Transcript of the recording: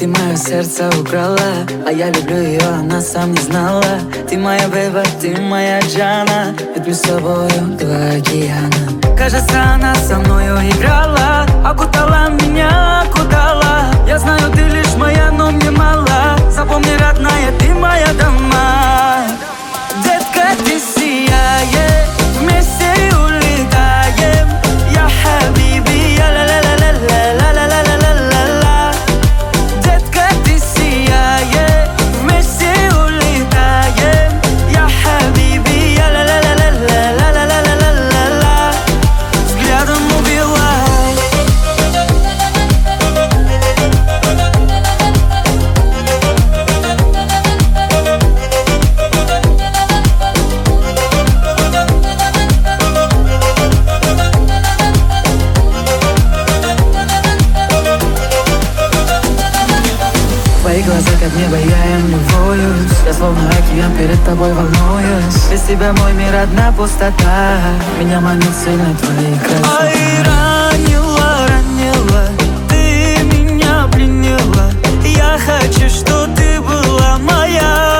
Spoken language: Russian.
Ты мое сердце украла, а я люблю ее, она сам не знала. Ты моя бейба, ты моя Джана, ведь мы с тобою два океана. Кажется, она со мною играла, окутала меня, окутала. Я знаю, ты лишь моя, но мне мало. Запомни, родная, ты моя дома. Детка, ты сияешь, вместе улетаем. Я хабиби, я ла-ла-ла-ла-ла-ла-ла-ла-ла-ла. Детка, ты сияешь, вместе улетаем. Я хабиби, я ла-ла-ла-ла-ла-ла-ла-ла-ла-ла. Взглядом убивай. Твои глаза как небо, я им любуюсь. Я словно океан перед тобой волнуюсь. Без тебя мой мир одна пустота. Меня манит сильно твои красота. Ай, ранила, ранила, ты меня пленила. Я хочу, что ты была моя.